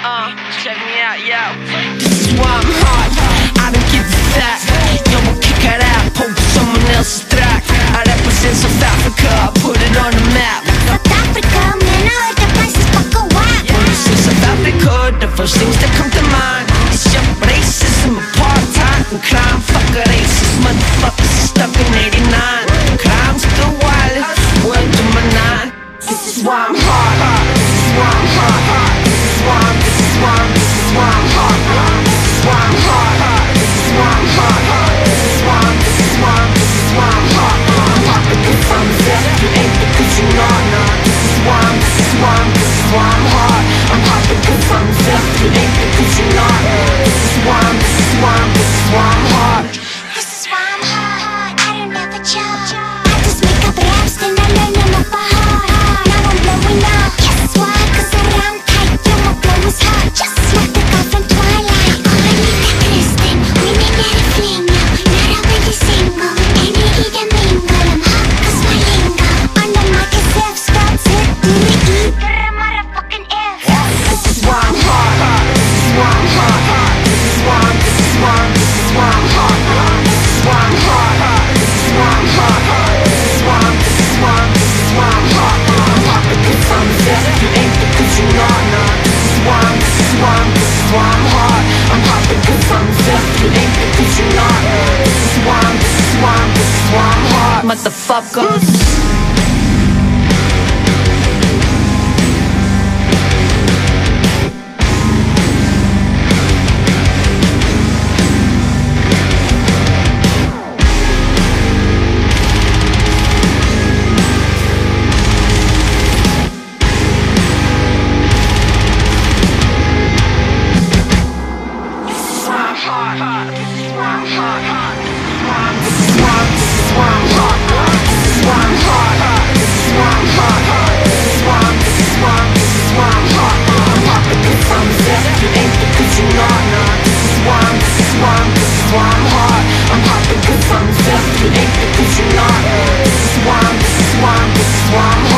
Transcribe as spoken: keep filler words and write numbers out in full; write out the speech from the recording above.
Uh, check me out, yo. This is why I'm hot. I don't give a fuck. Yo, we'll kick it out, poke someone else's track. I represent South Africa, I put it on the map. South Africa, man, I heard the place is fucking whack. When you say South Africa, the first things that come to mind is your racism, apartheid, and crime. Fuck a racist motherfuckers stuck in eighty-nine. Crime's still wild, word to my nine. This is why I'm hot. This is why I'm hot. This is why I'm, this is why I'm, this is why I'm hot. This is why I'm hot. This is why I'm hot. This is why I'm, this is why I'm, this is why I'm hot. I'm hot because I'm deaf, you ain't because you're not. This is why I'm, this is why I'm, this is why I'm hot. I'm hot because I'm deaf, you ain't because you're not. This is why I'm, this is why I'm, this is why I'm hot. This is why I'm hot. I don't have a job. I just make up raps, then I learn them up by heart. Now I'm blowing up. Guess why? Cause around tight, yo, my flow is hot. Just like the guy from Twilight. Hola, Kristen, we may get a fling now. Narabali single, any eat a mingle. I'm hot cause my lingo. On the mic is F, spelled Z, do the E, you're a motherfucking F. This is why I'm hot. This is why I'm hot. This is why I'm, this is why I'm, this is why I'm hot. This is why I'm hot. This is why I'm hot. This is why I'm, this is why I'm, this is why I'm hot. I'm hot because I'm deaf, you ain't because you're not. This is why I'm, this is why I'm, this is why I'm hot. I'm hot because I'm deaf, you ain't because you're not. This is why I'm, this is why I'm, this is why I'm hot. Motherfuckers. Why I'm, this is why I'm, this is why I'm hot.